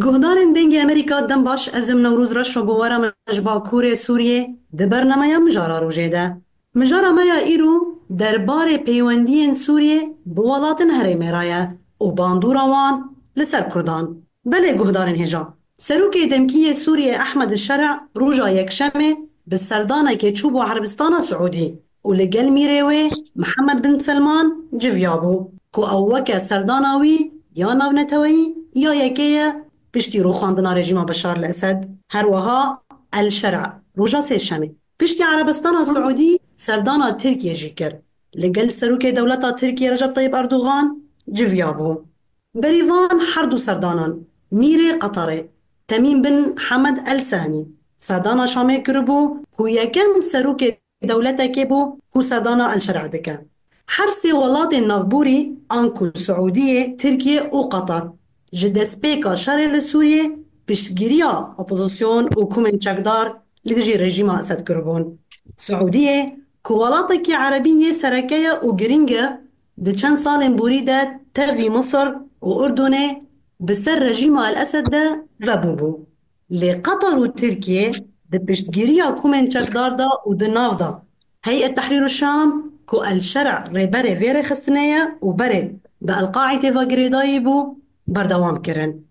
گهدارên dengê Amerîka dem baş ezim Newrûz reşo bi wera me ji Bakurê Sûriyê di bernameya mijara rojê de. Mijara me ya îro derbarê peywendiyên Sûriyê bi welatên herêmê re ye û bandora wan li ser Kurdan. Belê guhdarên hêja. Serokê Demkiyê Sûriyê Ehmed Şerع roja yekşemê bi serdanekê çû bo Erebistana Siûdî û li gel mîrê wê Mihemed bin Selman civiya bû ku ew weke serdana wî ya navneteweyî ya yekê ye piştî rûxandina rejîma Beşar li Esed. Her wiha El Şerع roja sêşemê piştî Erebistana Siûdî serdana Tirkiye jî kir. Li gel serokê dewleta Tirkiye Recep Tayyip Erdogan civiya bû. Berîvan her du serdanan Mîrê Qetarê Temîm bin Hemed El Sanî serdana Şamê kiribû ku yekem serokê dewletekê bû ku serdana El Şerع dike. Her sê welatên navborî an ku Siûdiyê, Tirkiye û Qetar ji destpêka şerê li Sûriyê piştgiriya opozîsyon û kumên çekdar li dijî rejîma Esed kiribûn. Siûdiyê ku welatekî Erebî yê sereke ye û giring e di çend salên borî de tevî Misir û Urdunê bi ser rejîma El Esed de vebûbû. Lê Qetar û Tirkiye di piştgiriya kumên çekdar da û di nav da Heyet Tehrîr û Şam ku El Şerع rêberê vê rêxistinê ye û berê bi El-Qaîdê ve girêdayî bû berdewam kirin.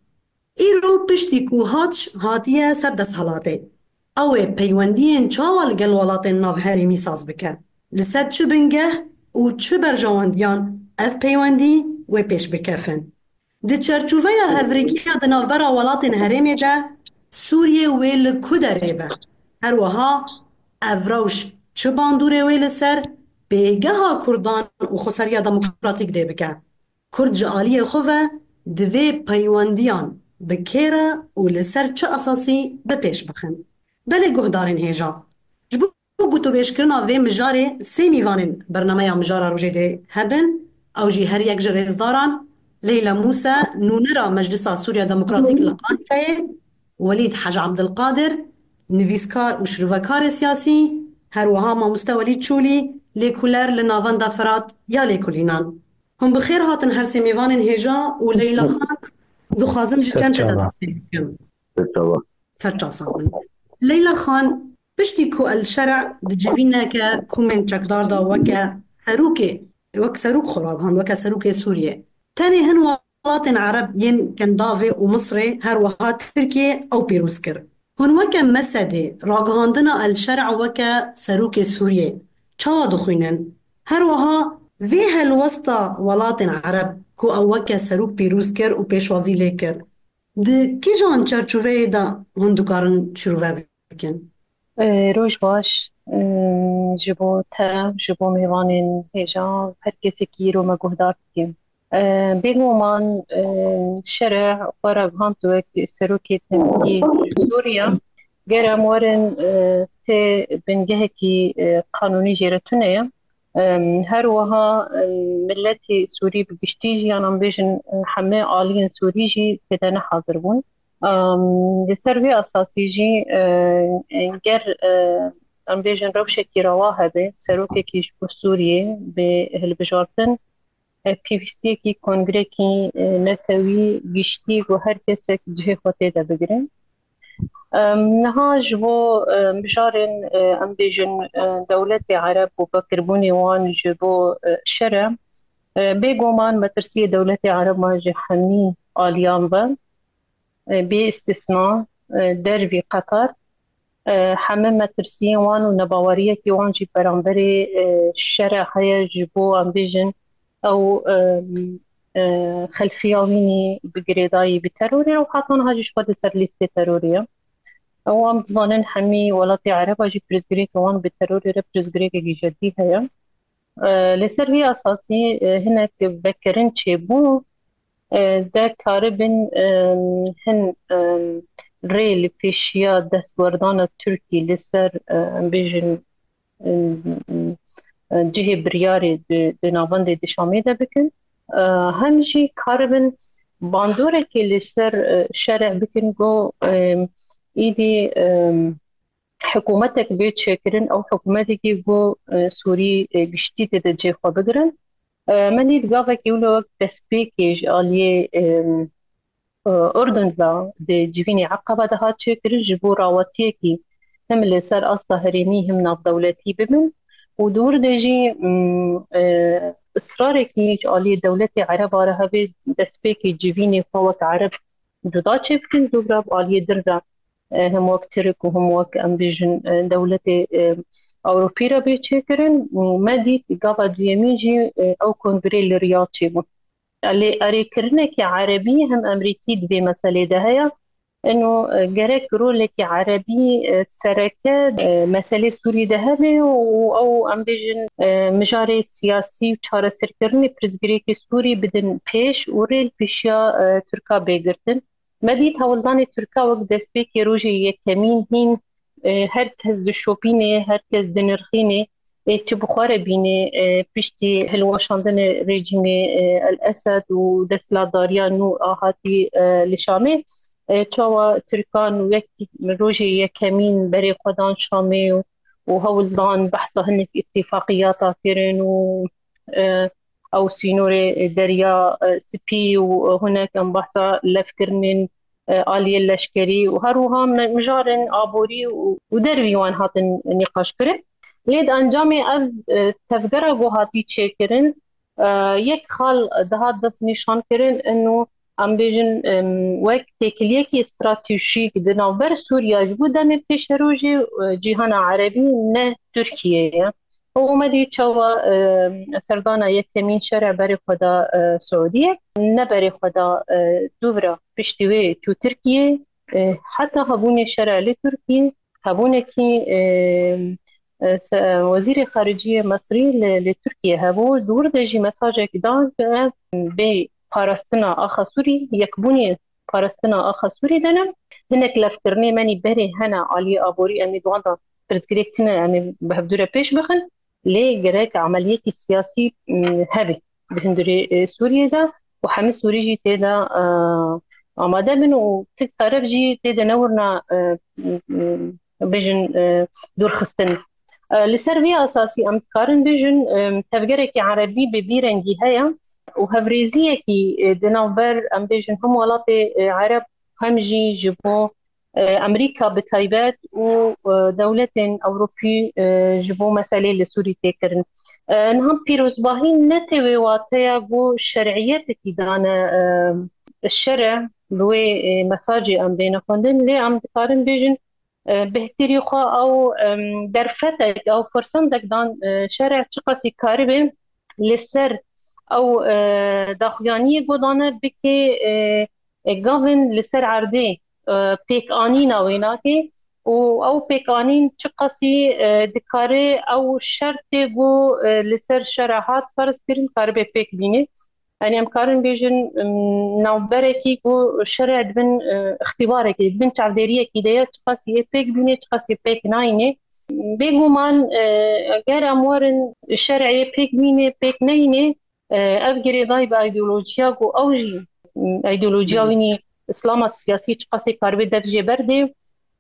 Îro piştî ku hatiye ser desthilatê. Ew ê peywendiyên çawa li gel welatên navherîmî saz bike. Li ser çi bingeh û çi berjewandiyan ev peywendî wê pêş bikevin. Di çerçûveya hevrekîya di navbera welatên herêmê de Sûriye wê li ku derê be. Her wiha ev rewş çi bandorê wê li ser pêgeha Kurdan û xweseriya demokratîk dê bike. Kurd ji aliyê xwe ve divê peywendiyan bi kêre û li ser çi esasî bi pêş bixin. Belê guhdarên hêja. Ji bo gotûbêjkirina vê mijarê sê mîvanên bernameya mijara rojê de hebin ew jî her yek ji rêzdaran Leyla Mûse nûnera Meclisa Sûriya Demokratîk li Qahireyê, Welîd Hej Abdilqadir nivîskar û şirvekarê siyasî, her wiha mamoste Welîd Çûlî lêkolêr li navenda Firat ya lêkolînan. Hûn bi xêr hatin her sê mêvanên hêja û Leyla Xan dixwazim ji çend tede dest pê bikim. Ser çav bin. Leyla Xan piştî ku El Şerع di civîneke kumên çekdar da weke serokê wek serok xwe weke serokê Sûriyê. Tenê hin welatên Ereb yên Kendavê û Misrê her wiha Tirkiye ew pîroz kir. Hûn weke Mesedê ragihandina El Şerع weke serokê Sûriyê çawa dixwînin? Her wiha vê helwesta welatên Ereb ku ew weke serok pîroz kir û pêşwazî lê kir. Di kîjan çerçûveyê de hûn dikarin şîrove bikin? Roj baş ji bo te ji bo mêvanên hêja her kesekî îro me guhdar bikim. Bêguman Şerع xwe ragihand wek serokê temkî Sûriya gerem werin tê bingehekî qanûnî jê tune ye. Her wiha milletê Sûrî bi giştî jî yan em bêjin hemê aliyên Sûrî jî têde nehazir bûn. Li ser vê esasî jî ger em bêjin rewşekî rewa hebe serokekî ji bo Sûriyê bê hilbijartin pêwîstiyekî kongrekî netewî giştî û her kesek cihê xwe têde bigirin. Niha ji bo mijarên em bêjin dewletê Ereb û vekirbûnê wan ji bo Şerع bêguman metirsiyê dewletê Ereb ji hemî aliyan ve bê istisna dervî Qetar heme metirsiyên wan û nebaweriyekî wan jî beramberê Şerع heye ji bo em bêjin ew xelfiya wînî bi girêdayî bi terorê û heta jî ji xwe di ser lîstê terorê ye. Ew em dizanin hemî welatê Ereba jî pirzgirêka wan bi terorê re pirzgirêkekî jedî heye. Li ser vê esasî hinek vekirin çêbû de karibin hin rê li pêşiya destwerdana Tirkî li ser em bêjin cihê biryarê di navendê di Şamê de bikin. Hem jî karibin bandorekê li ser Şerع bikin got îdî hikûmetek bê çêkirin ew hikûmetekî got Sûrî giştî têde cêxwe bigirin. Me dît gavekî wilo wek destpêkê ji aliyê أردن لا دي جيفيني عقبة دهات شكر جبو راوتيكي هم اللي سر أصلا هريني هم ناف دولتي بمن ودور دجي إصراركي على دولتي عرب على هذه دسبيكي جيفيني فوق عرب جدا شبكن دوراب على درجة هم وقت ترك وهم وقت أمبيجن دولتي أوروبيرا بيتشكرن ما دي قابا دياميجي أو كونغري لرياض شبو اللي أريكرنك عربي هم أمريكي دبي مسألة دهيا إنه جرك رولك عربي سركة مسألة سوري دهبي أو أم بيجن مجاري سياسي وشارة سركرني برزجريك سوري بدن بيش وريل بيشيا تركا بيجرتن مديت هولداني تركا وقت دسبيكي روجي يكمين هين هركز دشوبيني هركز دنرخيني تبخار بيني بيشتي هلوشاندن ريجيم الأسد ودسلا داريا نو آهاتي لشامي تشاوا تركان ويكي روجي يكمين بري قدان شامي وهولدان بحثا هنك اتفاقيات كيرين أو سينوري دريا سبي وهناك بحثا لفكرنين آلية اللشكري وهروها مجارن عبوري ودروي وان هاتن نقاش كرن لید انجامی از تفجر گوهاتی چه کرن یک خال دهات دست نشان کرن انه ام بیجن وقت تکلیه کی استراتژیک دنابر سوریا جو دم پیش روجی جهان عربی نه ترکیه و مدی چوا سردانا یک کمین شرع بری خدا سعودیه نه بری خدا دوباره پشتوی تو ترکیه حتی هبون شرع لترکیه هبونه کی وزير خارجية مصري لتركيا هبو دور دجي مساجك دان ببارستنا آخا سوري يكبوني بارستنا آخا سوري دنم هناك لفترني ماني بري هنا علي أبوري أمي دواندا برزقريكتنا أمي بهبدورة بيش بخن لي جراك عملية السياسي هبي بهندري سوريا دا وحمي سوري جي تيدا آماده من وتكترف جي تيدا نورنا بيجن دور خستن لسر أساسي أم تقارن بيجن تفجرك عربي ببيرنجي هيا وهفريزية كي دنابر أم بيجن هم ولاتي عرب هم جي جبو أمريكا بتايبات ودولة أوروبي جبو مسألة لسوري تكرن نهم بيروز باهين نتوي واتيا جو شرعيتك دانا الشرع بوي مساجي أم بينا كندن لي أم تقارن بيجن بهتريقة أو درفتك أو فرصندك دان شرع تقاسي كاربي للسر أو داخلانية قدانا بكي قافن لسر عردي بيك آنينا ويناكي أو بيك آنين تقاسي دكاري أو شرطي قو لسر شرعات فرص كرن كاربي بيك بيني يعني أمكارن بيجن نوبركي و شرع دبن اختبارك دبن تعذيرية كده تقاسي بيك بيني تقاسي بيك نايني بيجو مان غير أمورن شرعي بيك بيني بيك نايني أفجري ضايب أيديولوجيا و أوجي أيديولوجيا ويني إسلام السياسي تقاسي كاربي درجة بردي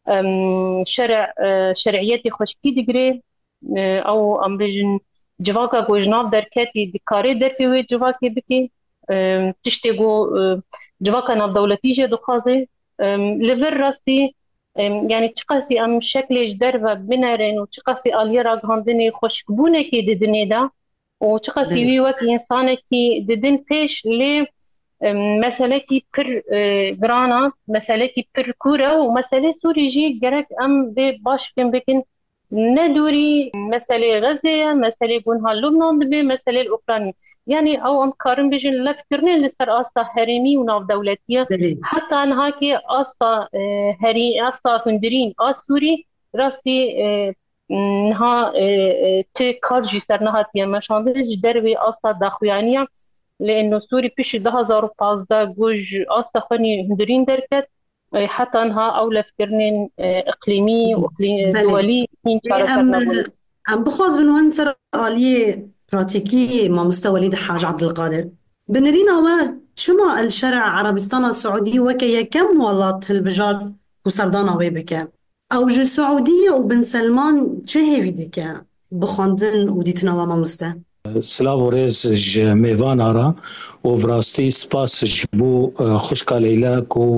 شرعيتي خشكي دقري أو أم بيجن جواكا کو جناب درکتی دکاری در پیوی جواکی بکی تشتی گو جواکا ناب دولتی جه دخوازه لور راستی يعني تقاسي ام شكل دربه بنرن وتقاسي اليا راغاندني خوشبونه كي ددني دا وتقاسي وي وك انسان كي ددن بيش لي مسألة كي بر جرانا مسألة كي بر كورة ومسألة سوري جي جرك ام باش فين بكن ندوري مسألة غزة مسألة قنها لبنان دبي مسألة الأوكرانية يعني أو أم كارن بيجن لفكرني اللي صار أستا هرمي وناف دولتية حتى أنها كي أستا هري أستا فندرين سوري راستي نها تكارجي سرنها تيا مشاندج دربي أستا داخويانية لأنه سوري بيش 2015 جوج أستا خاني هندرين دركت حتى انها اولى فكرنين اقليمي واقليمي دولي ام بخواز بنوان سر آلية براتيكية ما مستوى وليد حاج عبد القادر بنرينا و شما الشرع عربستان السعودي وكي كم والله البجار وسردانا ويبك او جو سعودية وبن سلمان چه هيفي ديك بخواندن وديتنا وما مسته سلاڤۆرێز ji mêvan re û bi rastî spas ji bo xwişka Leylek û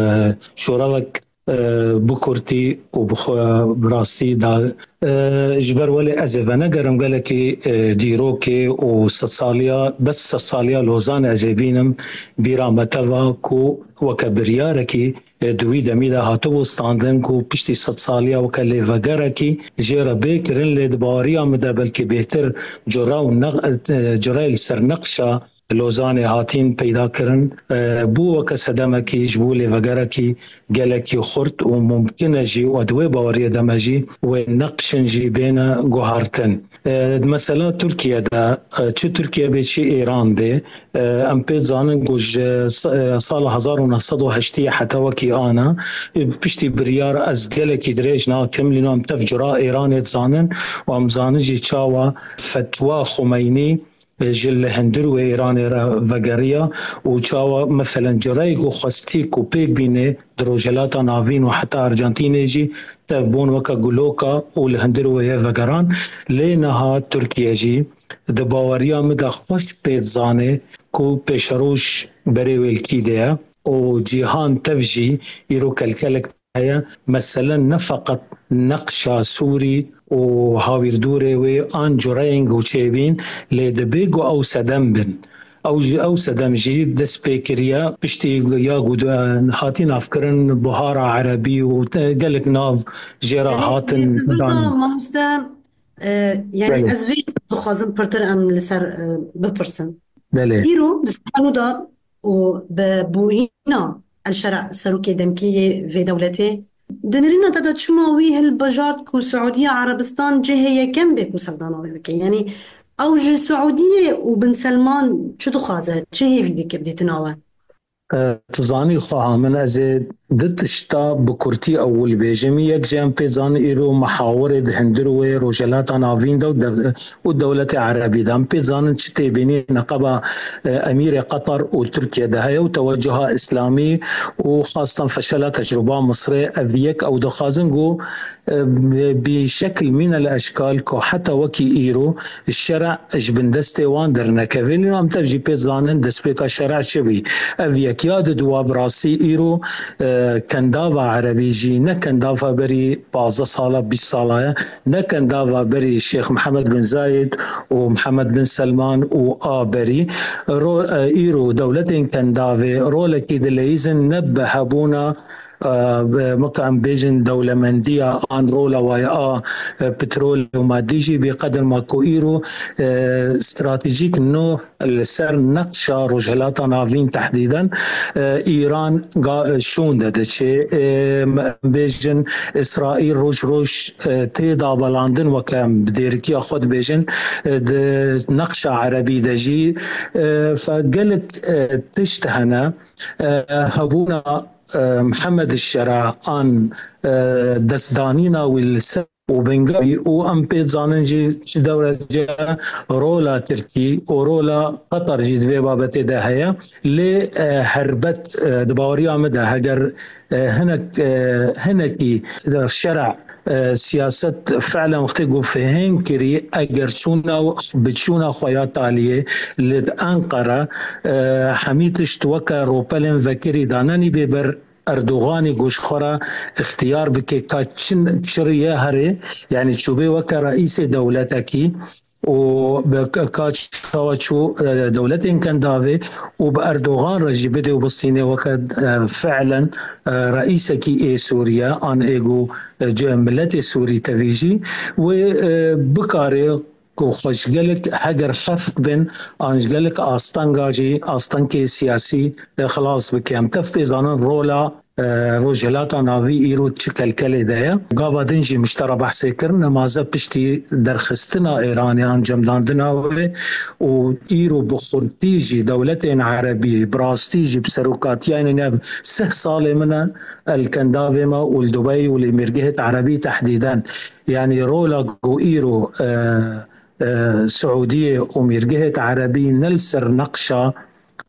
şoravek bikurtî û bi rastî da ji ber welê ez ê venegerim gelekî dîrokê û sedsaliya bes sedsaliya Lozanê ez ê bînim bîra me teva ku weke biryarekî di wî demî de hatibû standin ku piştî sedsaliya weke lêvegerekî jê re bêkirin lê di baweriya min de belkî bêhtir cureyê li ser neqşa Lozanê hatîn peydakirin bû weke sedemekî ji bo lêvegerekî gelekî xurt û mumkin e jî û di wê baweriyê de me jî wê neqşin jî bêne guhartin. Mesela Tirkiyede çi Tirkiye bê çi Îran bê em pê zanin ku ji sala 1980 heta wekî ana piştî biryar ez gelekî dirêj nakim lîno em tev cura Îranê dizanin û em zanin jî çawa fetwa Xumeyni ji li hindir û Îranê re vegeriya û çawa mesela cirayê ku xwestî ku pêk bîne di Rojhilata Navîn û heta Arjantînê jî tev bûn weke guloka û li hindir wê ye vegeran lê niha Tirkiye jî di baweriya min de xweş pê dizanê ku pêşeroj berê welkî de ye û cîhan tev jî îro kelkelek heye meselen ne feqet neqşa Sûrî û hawîrdûrê wê an cureyên goçêbîn lê dibe ku ew sedem bin. Ew sedem jî dest pê kiriye piştî ya hatî navkirin Buhara Erebî û gelek nav jê re hatin danin. Mamoste yani ez vê dixwazim pirtir em li ser bipirsin. Belê. Îro di Sübhanû da û bi bûyîna elşerع serokê demkiyê vê dewletê di nêrîna te de çima wî hilbijart ku Siûdiya Erebistan cihê yekem bê ku sevdana wê bike. Yani ew ji Siûdiyê û Bin Selman çi dixwaze? Çi hêvî dike bidîtin we? Tu zanî xweha min ez ê di tişta bi kurtî ew bêjim yek jî em pê zanîn îro mihawirê di hindir wê Rojhilata Navîn de û dewletê Erebî de em pê zanin çi tê bînî neqeba Emîrê Qetar û Tirkiye de heye û teweccuha İslamî û xastan feşela tecrüba Misrê ev yek ew dixwazin ku bîşekil mîn el eşkal ku heta wekî îro şerع ji bin destê wan dernekeve lîno em tev jî pê zanin destpêka şerع çi bî ev yek ya di duwa bi rastî îro kendava Erebî jî ne kendava berî 15 sala 20 sala ye ne kendava berî Şeyx Mihemed bin Zayed û Mihemed bin Selman û a berî îro dewletên kendavê rolekî dileyîzin ne bi hebûna مطعم بيجن دولمندية عن رولا ويا بترول ومادي جي بقدر ما كويرو استراتيجيك انه السر نقشة رجلات نافين تحديدا ايران شون ده شيء بيجن اسرائيل روش تيدا بلاندن وكام بديركي اخذ بيجن نقشة عربي دجي فقلت تشتهنا هبونا محمد الشرع عن دستانينا والسب وبنغاوي وام بيت زانن جي دولة جا رولا تركي ورولا قطر جي دوي بابتي ده هيا لي هربت دباوريا مدى هجر هنكي الشرع سياسة فعلا مختلفة فهم كري اگر بتشونا خويات عليه لأنقرة حميتش توكا روبلن فكري داناني ببر اردوغانی گوشخورا اختیار بکه که چریه هره یعنی چوبه وکه رئیس دولتکی و بكاتشو دولة كندافي وبأردوغان رجبده وبالصيني وكد فعلا رئيسكي سوريا عن ايجو ملتي سوري تفيجي وبكاري خوشگلک هگر خفق بن آنجگلک آستانگاجی آستانکی سیاسی خلاص بکیم تف بزانن رولا روجهلاتا ناوی ایرو چکل کلی ده گاوا دنجی مشترا بحثی کرن نمازه پشتی درخستنا ایرانیان جمداندنا و ایرو بخورتیجی دولتین عربی براستیجی بسروکاتیان نب 6 سال من الكندافي ما والدبي والمرجهة عربي تحديدا يعني رولا جو ايرو سعودية ومرجهة عربي نلسر نقشة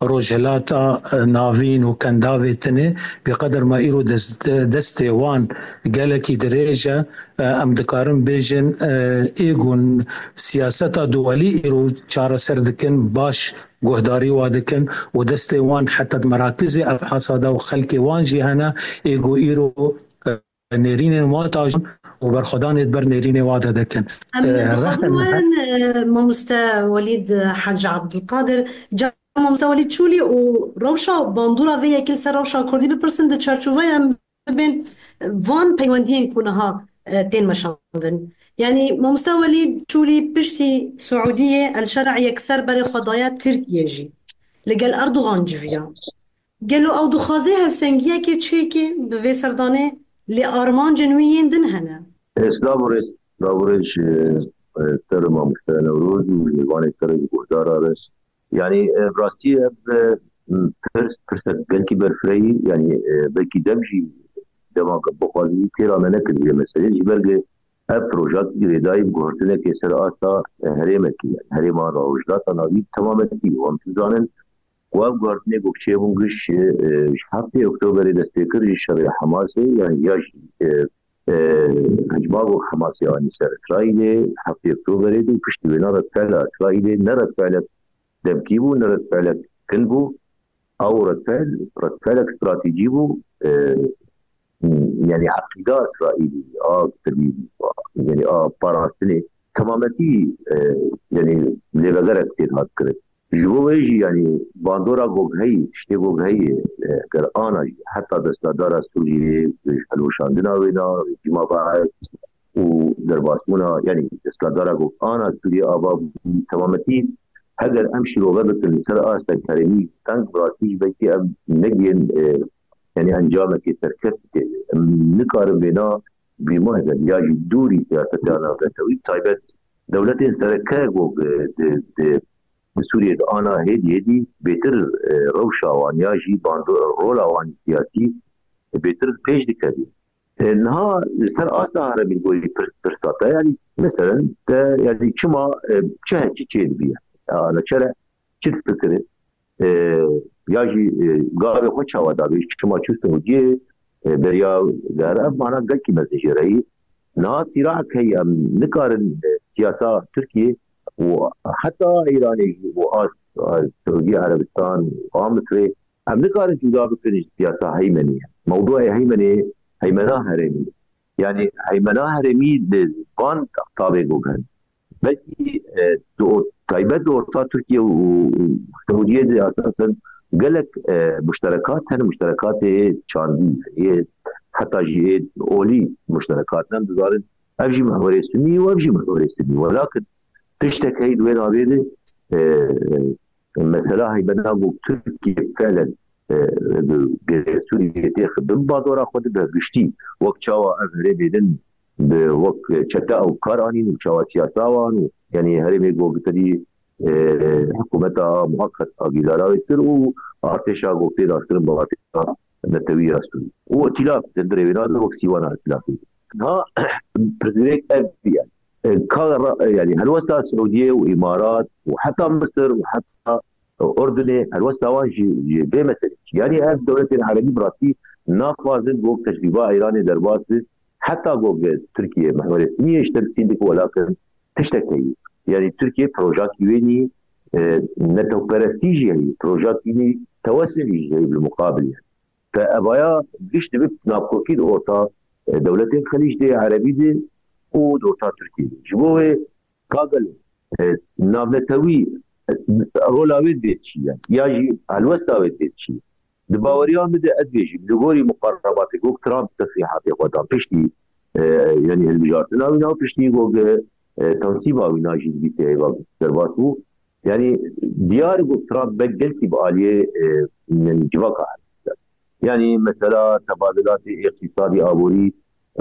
روجهلاتا نافين وكندافي تني بقدر ما إيرو دستي وان قالكي دريجة أم دكارن بيجن إيغون سياسة دولي إيرو چارة سردكن باش گهداری وادکن و دستی وان حتی مراکز ابحاث دا و خلق وان جهانا ایگو ایرو نيرين واتاجن وبرخدان يدبر نيرين وادا دكن بخضوان ماموستا وليد حاج عبد القادر جا ماموستا وليد شولي وروشا باندورا فيا كل سر روشا كردي بپرسن ده چارچوبايا بين فان بيواندين كونها تين مشاندن يعني ماموستا وليد شولي بشتي سعودية الشرع يكسر بري خضايا تركيا جي لقال أردوغان جفيا قالوا أو دخازي هفسنجيا كي تشيكي بفي سرداني لأرمان جنويين دن هنا دابورج ترمى مشترى نوروز ويواني ترى بوزارة يعني براستي فرصة بلكي برفري يعني بلكي دمجي دماغ بخوازي تيرا منك اللي مسألة جبرق بروجات إيراداي بقهرتنا كسر آتا هريمكي يعني هريما راوجدات نابي تماما كي وامتزانن وابقهرتنا قبشي بونغش حفتي أكتوبر دستيكر شرع حماسي يعني ياجي هجماغو حماسي يعني سر إسرائيل حفتي أكتوبر دي كشتي بنارد فعل إسرائيل نرد فعل دمكيبو نرد فعل كنبو أو رد فعل استراتيجي بو يعني عقيدة إسرائيلي تربية يعني بارانستني تمامتي يعني لبغرة كتير هاد كرت جو ويجي يعني باندورا غوغهي شتي غوغهي كرآنا حتى دستادارا سوري حلوشاندنا وينا جمع باعي ودرباسمونا يعني دستادارا غوغانا سوري آبا تمامتي هذا أمشي وغبت السر آستا كريمي تنك براتيج بيتي أم نجين يعني أنجامك تركت نقارن بنا بمهزة ياجي دوري سياستنا بتوي طيبت دولتين تركاغو بسوريا أنا هدي بيتر روشا وان ياجي باندو رولا وان سياسي بيتر بيج دكادي إنها سر أصلا عربي يقول برساتا يعني مثلا يعني كما تشين بيها أنا شرع شد فكرة ياجي قاري خوشا ودابي كما شفتوا جي بريا غرب معنا قال كي مزجري نا صراع كي نقارن سياسة تركيا وحتى إيراني وسعودية عربستان ومصر نقارن جدا بكل سياسة هيمنية موضوع هيمنة هرمي يعني هيمنة هرمي لبان طابق وكان بلكي طيبات ورطة تركيا وسعودية دي أساسا قالك مشتركات هنا مشتركات شاندي حتى جي أولي مشتركات نم بزارن أبجي محور السني وأبجي محور السني ولكن تشتكي دوين عبيدي مثلا هي بناغو تركيا فعلا سوريا تاخد بادورا خود بهشتي وقت شاوا أفري بيدن بوقت شتا أو كارانين وشاوا سياساوان يعني هرمي قو بتدي حكومتا مؤقت أجيزالا يصير وارتشا قوتي داستر بواتي نتوي رسول واتلاف تدريبنا وكسيوانا اتلافي ها برزيليك أبي يعني هالوسطى السعودية وإمارات وحتى مصر وحتى أردن هالوسطى واجي بمثل يعني الدولة العربية براسي نافذين جوك تجربة إيراني دربات حتى جوك تركيا محور السنية يشترسينك ولكن تشتكي يعني تركيا بروجات يويني نتو برستيجي يعني بروجات يويني توسعي بالمقابل يعني فأبايا بيش تبت نابكوكي دورتا دولتين الخليج دي عربي دي ودورتا تركيا جبوه كاغل نابنتوي رولاويت بيتشي يعني ياجي الوستاويت بيتشي دباوريان بدا أدبيجي لغوري مقرباتي قوك ترامب تصريحاتي قدام بيشتي يعني المجارتنا وينا بيشتي قوك تنصيبها وناجي بيتي درباتو يعني ديار قوك ترامب بقلتي بآلية من جواكا يعني مثلا تبادلات اقتصادي آبوري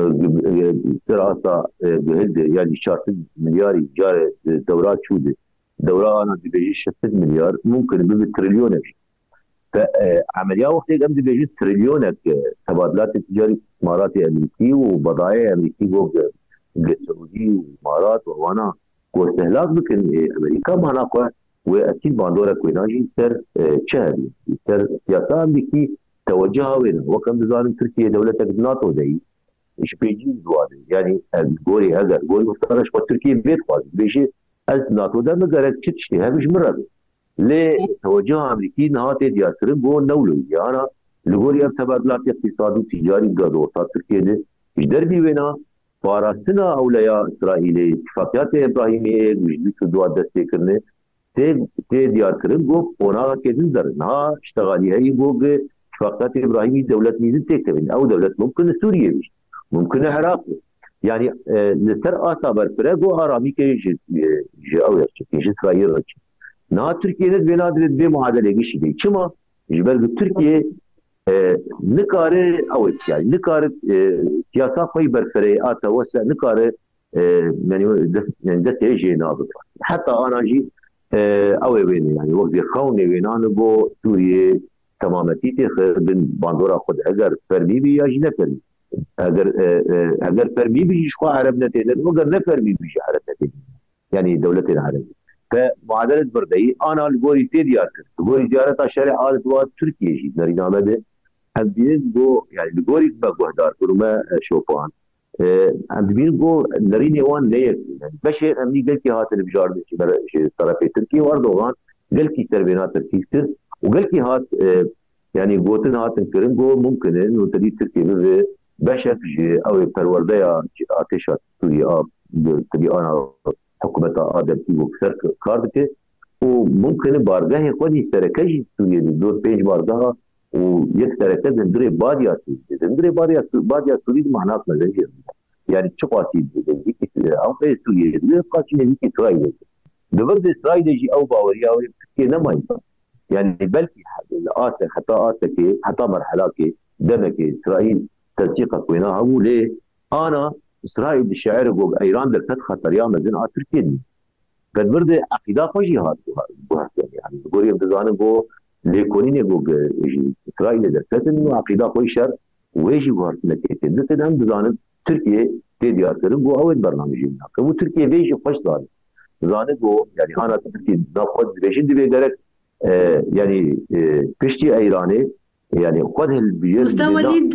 دراسة بهد يعني 6 مليار جار دورات شودة دورة أنا بيجي 6 مليار ممكن بالتريليون فعملية وقت قام بيجي تريليون تبادلات التجاري استثمارات أمريكي وبضائع أمريكي جوج السعودي وإمارات ووانا واستهلاك بكن أمريكا معنا واكيد باندورا كويناجي سر شهري سر سياسه امريكي توجهها وين وكم بزار تركيا دوله ناتو زي ايش بيجي زوادي يعني غوري هذا غوري مفترش تركيا بيت خالص بيجي از ناتو ده مقرر تشتي مش مره ليه توجه امريكي نهات دياسر بو نولو يعني لغوري تبادلات اقتصادي تجاري قادو تركيا ده دربي وينا فارستنا اولياء اسرائيلي اتفاقيات ابراهيميه مجلس دوات دستي کرنے تے دیار کرن گو اونا کے در نا اشتغالي هي بوغ اتفاقات ابراهيمي دولت ميزن تكتبين او دولت ممكن سوريا مش ممكن العراق يعني لسر آسا برفره گو آرامی کے او يرچك اسرائيل رچ نا تركيا ند بنادر بي معادله گشي دي چما جبر تركيا نکاره او يعني نکاره سیاست خوی برفره آتا وسع نکاره يعني دست يجي ناظر حتى انا جي او وين يعني وقت خوني وين انا بو سوريا تمامتي بن باندورا خود اگر فرمي بي يجي نفرمي اگر فرمي بي شو عرب نتيجه اگر نفرمي بي عرب نتيجه يعني دولتين عربيه فمعادله بردي انا الغوري تيديات الغوري زياره شارع آل دوات تركيا جي نرينا بده هندين جو يعني الغوري بغدار كلما شوفان هندين جو نريني وان ليه يعني بشير امني قال كي هات البجار شي طرف تركيا واردوغان قال كي تربينات تركيا وقال كي هات يعني قوتن هات كرم جو ممكن انه تدي تركيا بشر او پرورديا اتشات سوريا تدي انا حكومه ادم في وكسر كاردك وممكن بارگاه خودی سرکشی سوریه دور پیج بارگاه و یک سرکه زندره بادیا سوریه زندره بادیا سوریه معنات نظریه يعني شقاتي او سوريا دي قاتي نبيك اسرائيل دبرد اسرائيل يجي او باوريا كي نما يعني بلكي الآسة حتى مرحلة دمك اسرائيل تنسيقك وينها هو ليه انا اسرائيل الشاعر جو ايران در فتح خطر يا مزن تركيا قد برد عقيدة خوشي هاد يعني بقولي بزانم بو ليكونين جو اسرائيل در فتح انه عقيدة خوش شر ويجي بو هرسنكيتين مثل هم بزانم تركيا تديار كرم بو اول برنامجين كمو تركيا بيجي خوش دار بزانم بو يعني انا تركيا ناخذ بيجي دي بيدرك يعني كشتي ايراني يعني خذ البيجي أستاذ وليد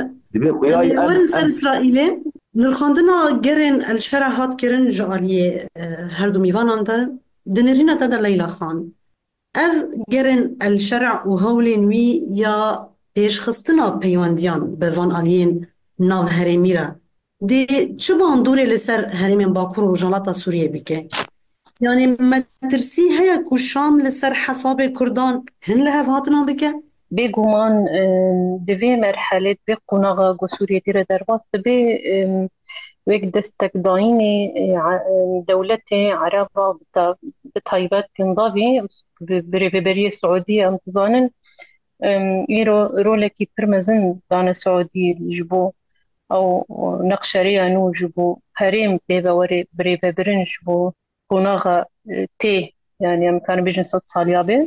يعني ورنسر إسرائيلي للخاندنا جرين الشرع هات كرن جعلية هردو ميوانان دا دنرينا تدا ليلى خان اف جرين الشرع وهولين وي يا بيش خستنا بيوانديان بفان آليين ناف هرميرا دي چبان دوري لسر هرمين باكور و جالاتا سوريا بيكي يعني ما ترسي هيا كوشام لسر حساب كردان هن لها فاتنا بيكي بگومان دوی مرحله به قناغا گسوریه دیره در واست به ویک دستک داینی دولت عرب بطایبت کنضاوی بری سعودی امتزانن ایرو رولکی پرمزن دان سعودی جبو او نقشری انو جبو هریم دیبا وری بری ببرن جبو قناغا تی يعني امكان بيجن 6 ساليابه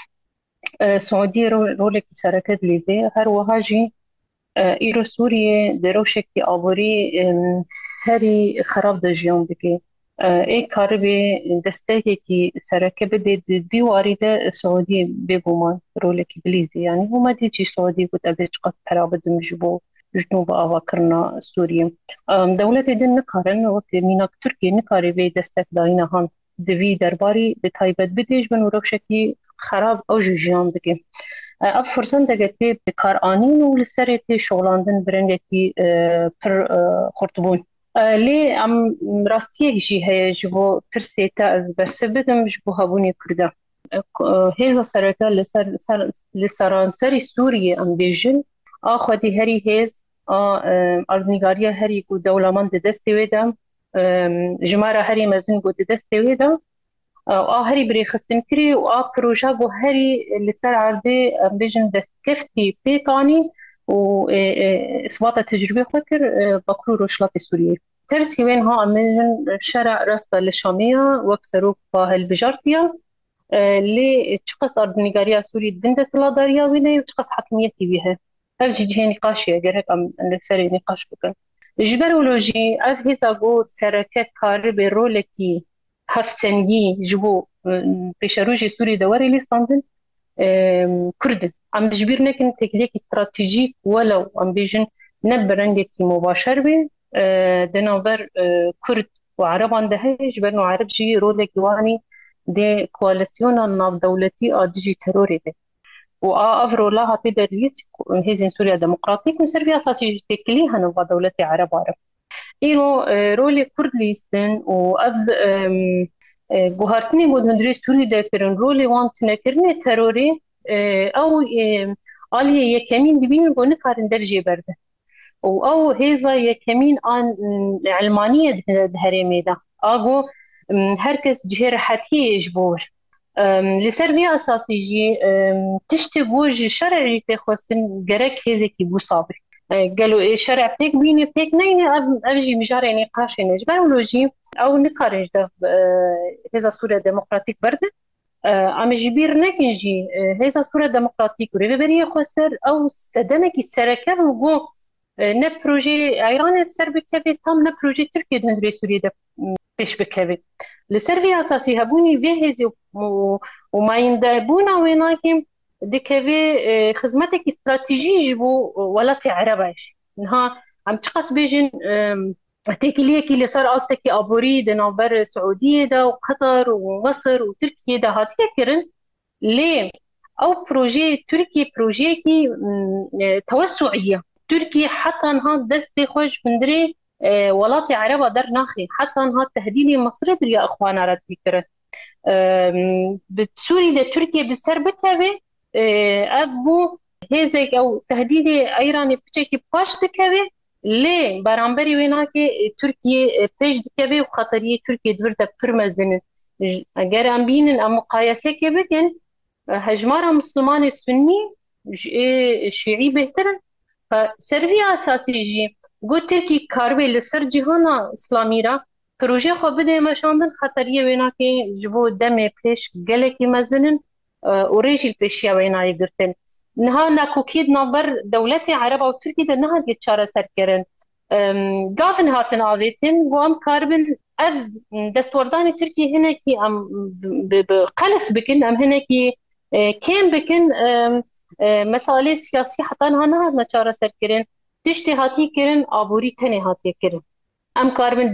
سعودي رولك سركت ليزي هر وهاجي ايرو سوريا دروشكي ابوري هري خراب دجيون دكي اي كاربي دستيكي سركه بدي ديواري ده سعودي بيغومان رولك بليزي يعني هما ديجي سعودي قد ازيج قص حراب دمجبو جنوب اواكرنا سوريا دولة دين نكارن وقت ميناك تركيا نكاري بي دستك داينا هان دوی درباری بتایبت بدیش بن و روشکی خراب او جیان دگه اب فرصن دگتی بکار آنین و لسریتی شغلاندن برنگتی پر خورتبون لی ام راستیه جی هی جبو پرسیتا از برسه بدم جبو هبونی کرده هیزا سرکا لسران سری سوریه ام بیجن آخوادی هری هیز اردنگاریا هری کو دولمان دستی ویدم جمارة هري مزن قد دستي ويدا هري بري خستن كري پروژه گو هري اللي سر عردي بيجن دست كفتي بيقاني و إثبات تجربة خكر بكرو روشلات سوريا ترسي وين ها عملن شارع راستا للشامية وكسروك بهالبجارتيا اللي تشخص أردنيغاريا سوري دندس لا داريا ويدا وتشخص حكميتي بها هرجي جهة نقاشية غير هيك عم نسري نقاش بكن جبرولوجي اف هيزاغو سركت كار برولكي هفسنجي جبو بيشاروجي سوري دواري ليستاندن كردن عم بجبير نكن تكليك استراتيجيك ولو عم بيجن نبرنجك مباشر بي دناور كرد وعرب عنده جبرنو عرب جي رولك واني دي كواليسيون ناف دولتي ديجي تروري دي وافرو لا هاتي دريس هيزن سوريا ديمقراطيك وسربيا اساسي تكلي هنوا دولتي عرب إيرو رولي كرد ليستن وأب جوهرتني بود هندري سوري دكرن رولي وانت نكرني تروري أو عليه يكمين دبين بقول نكارن درجة برده أو هذا يكمين عن علمانية دهري ده أجو هركز جهر حتى يجبور لسربيا أساسي جي تشتغوج شرع جي تخوستن جرك هذا كيبو صابر قالوا شرع بيك بيني بيك نيني أبجي مجاري نقاش نجبر ولوجي أو نقارج ده هذا صورة ديمقراطيك برده عم جبير نكنجي هذا صورة ديمقراطيك وريبريه خسر أو سدمك السركة وجو نه بروژه ایران بسر بکوید هم نه پروژه ترکیه دندری سوریه ده پیش بکوید لسر وی اساسی هبونی ویهزی و ماینده بونا ویناکیم دکوی خدمتك استراتيجي جبو ولاتي عرباش نها عم تقص بيجن تيكليه كي صار أصلك أبوري دنابر سعودية ده وقطر ومصر وتركيا ده هاتيه كرن ليه أو بروجي تركي بروجي كي توسعية تركيا حتى انها دست خوش بندري ولاتي عربة در ناخي حتى انها تهديدي مصر دريا اخوانا رد بكره بتسوري ده تركيا بسر بكبه ابو هزك او تهديدي ايراني بچكي باش دكبه ليه برانبري ويناكي تركيا بيش دكبه وخطرية تركيا دورتا برمزن اگر ام بينن ام مقايسة كبكن هجمارة مسلمان السني شيعي بهترن فسروی اساسی جی گو ترکی کاربه لسر جهان اسلامی را پروژه خو بده مشاندن خطریه وینا که جبو دم پیش گله کی مزنن و ریجل پیشیا وینا یگرتن نها ناکوکید نابر دولت عرب و ترکی ده نها دی چاره سر کرن گاون هاتن آویتن و ام کاربن از دستوردان ترکی هنه کی ام بقلس بکن ام هنه کی کم بکن مسائل سیاسی حتی نه نچاره سر کرن تشتی هاتی کرن آبوری تنه هاتی کرن ام کاربن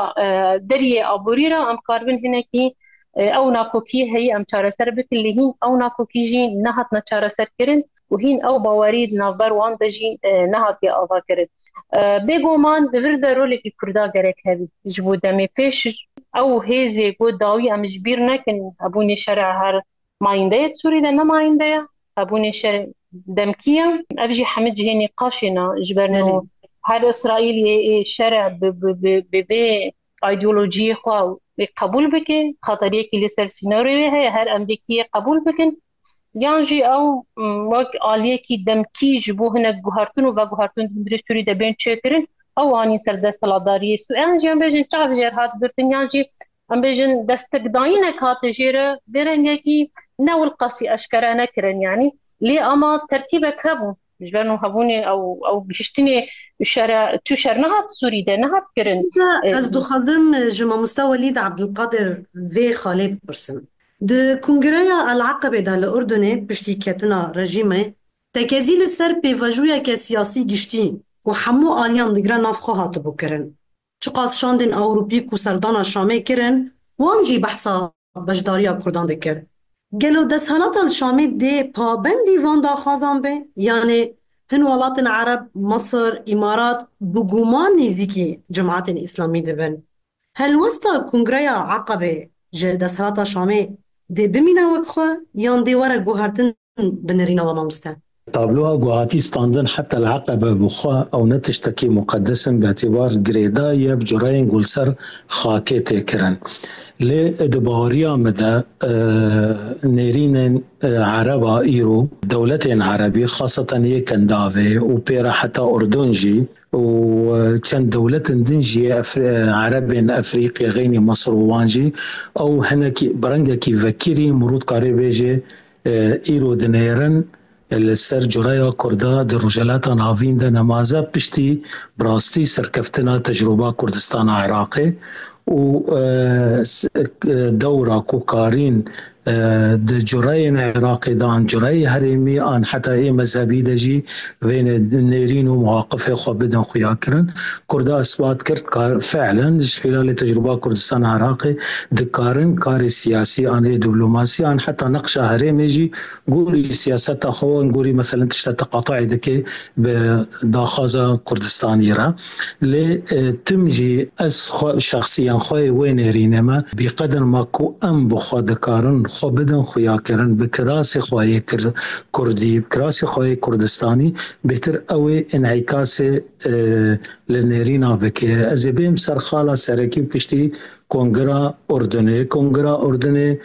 دریا آبوری را ام کاربن هنه کی او ناکوکی هی ام چاره سر بکن لهین او ناکوکی جی نهات نچاره سر کرن و هین او باورید نابر وان دجی نهاتی آوا کرن بگو من دور درولی که کردا گرک هبی جبو دمی پیش او هیزی گو داوی ام جبیر نکن ابونی شرع هر ماینده سوری ده نماینده أبوني شر دمكية أبجي حمد جهني قاشنا جبرنو هر إسرائيل شرع ب أيديولوجية خوا قبول بكن خاطرية كي لسر سيناريو هي هر أمريكية قبول بكن يانجي أو وقت عالية كي دمكي جبو هنا جوهرتون وجوهرتون درستوري دبين شكرن أو أني سرد سلاداري سو أنجي أم بيجن تعرف جر هاد قرتن يانجي أم بيجن دستقداينك هات جيرة برنجي ناول قاسي أشكرا نكرن يعني لي أما ترتيبك هبو جبرنو هبوني أو بيشتني الشارع تشار نهات سوري ده نهات كرن از دو خازم جمع مستوى ليد عبد القادر في خالي برسم دو كونغريا العقبة ده لأردني بشتيكتنا رجيمة تكازيل السر بيفاجويا كسياسي جشتين وحمو آليان دقرا نافخو هاتو بكرن چقاس شاندن أوروبي كو سردانا شامي كرن وانجي بحثا بجداريا كردان دكر قالوا دسهالات الشامي دي پابندی وان دا خازان به یعنی هن ولات عرب مصر امارات بگومان نزیکی جماعت اسلامی دبن هل وستا کنگریا عقبه جه دسهالات شامي دي بمينا وكخو يان دي ورا جوهرتن بنرينا ومامستا طابلوها جوهاتي ستاندن حتى العقبة بخوا أو نتشتكي مقدسا باعتبار جريدا يب جراين قلسر خاكيتي كرن لدباريا مدى نيرين عربا إيرو دولة عربي خاصة يكن دافي وبيرا حتى أردنجي وكان دولة دنجي عرب أفريقيا غيني مصر ووانجي أو هناكي برنجا كي فكيري مرود قريبيجي إيرو دنيرن السر جرايا كردا دروجلات نافين ده نمازة بشتي براستي سركفتنا تجربة كردستان عراقي ودورة كوكارين جرين عراقي دان جري هريمي ان حتى اي مذهبي دجي بين نيرين ومواقف خو بدن خياكرن كردا اثبات كرت فعلا خلال تجربه كردستان عراقي دكارن كاري سياسي ان دبلوماسي ان حتى نقشه هريمي جي قولي سياسات خو نقولي مثلا تشتا تقاطع دكي بداخازه كردستان را لتمجي اس شخصيا خوي وين رينما بقدر ما كو ام بخو دكارن خو بدن خياكرن بكراسي خوي كردي بكراسي خوي كردستاني بهتر اوي انعكاس لنيرينا بكي ازبيم سرخاله سركي بشتي كونغرا اردني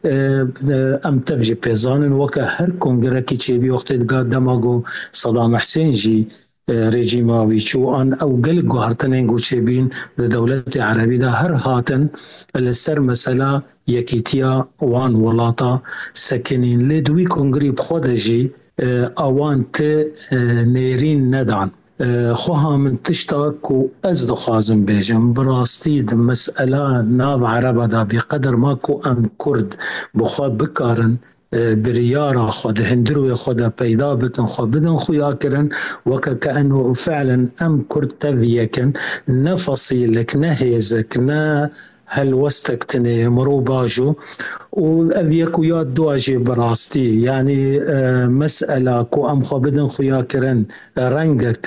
ام تبجي بيزان وكا هر كونغرا كي تشيبي وقت دماغو صدام حسين جي رژیماوی چو آن او گل گوهرتنین گوچبین د دولت عربی دا هر هاتن لسر مسئله یکیتیا وان ولاتا سکنین لدوی کنگری بخود جی اوان ته نیرین ندان خوها من تشتا کو از دخوازم بیجم براستی د مسئله ناو عربه دا بقدر ما کو ام کرد بخواد بکارن بريارة خود هندرو خود پیدا بکن خود بدن خویا کرن وکا كأنه فعلا ام کرد تفيكن نفصيلك نهيزك نا هل وستكتني مرو باجو وأذيك ويا دواجي براستي يعني مسألة كو ام خود بدن خويا کرن رنگك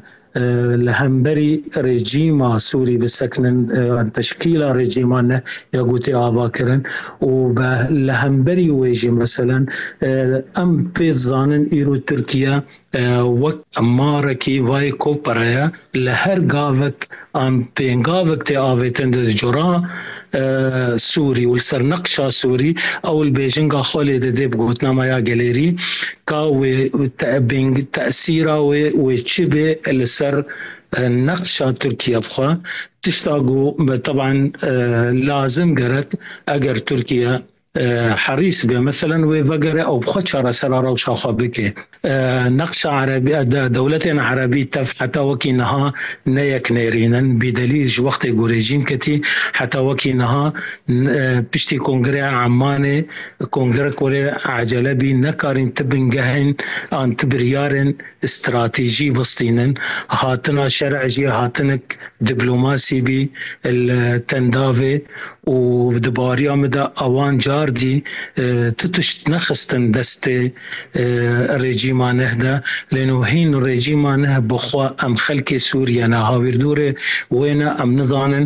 لهمبري رجيما سوري بسكن تشكيله رجيمان يقوتي آباكرن ولهمبري ويجي مثلا ام بيزانن ايرو تركيا وك ماركي واي كوبرايا لهر غاوك ام بينغاوك تي آويتن جرا سوري والسر نقشة سوري او البيجنغا خولي دي بقوتنا مايا جاليري كاوي تأثيرا وشبه السر نقشة تركيا بخوا تشتاقو طبعا لازم قرك اگر تركيا حريص به مثلا وفقر او بخشره سراره وشاخه بك نقش عربي دولة عربي تف حتى وكينها نيك نيرينا بدليل وقت ريجيم كتي حتى وكينها بشتي كونغري عماني كونغري كوري عجله بي نكارين تبنجهن ان تبريارن استراتيجي بسطينن هاتنا شرعجي هاتنك دبلوماسي بي التندافي ودباريا مدى اوان جاردي تتشت نخستن دستي الرجيم نهدا لانه هين الرجيم نه بخوا ام خلق سوريا نهاوير دوره وين ام نظانن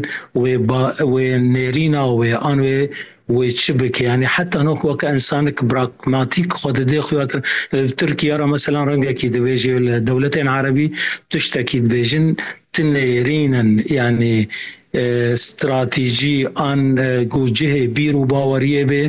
ونيرينا وان ويتشبك يعني حتى نوك كإنسانك براغماتيك خود دي خويا تركيا مثلا رنجا كي دبيجي الدولتين عربي تشتكي بيجن تنيرينا يعني استراتيجي ان جهه بيرو باوريه به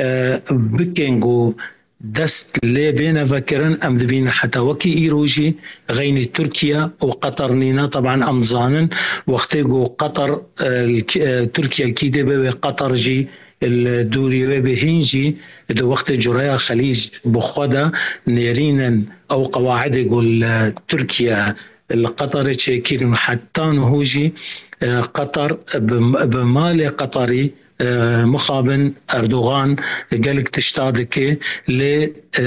بكينغو دست لي بين فكرن ام دبين حتى وكي ايروجي غيني تركيا وقطر نينا طبعا امزانن وقتيغو قطر تركيا الكيدي بقطر جي الدوري بهينجي دو وقت جرايا خليج بخودا نيرينا او قواعد يقول تركيا القطر تشيكين حتى نهوجي قطر بمال قطري مخابن أردوغان قالك تشتادك ل